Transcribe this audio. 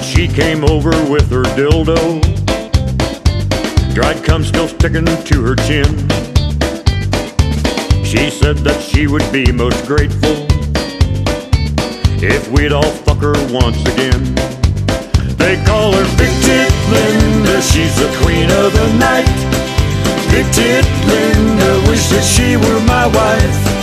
that she came over with her dildo, dried cum still sticking to her chin. She said that she would be most grateful if we'd all fuck her once again. They call her Big Tit Linda, she's the queen of the night. Big Tit Linda, wish that she were my wife.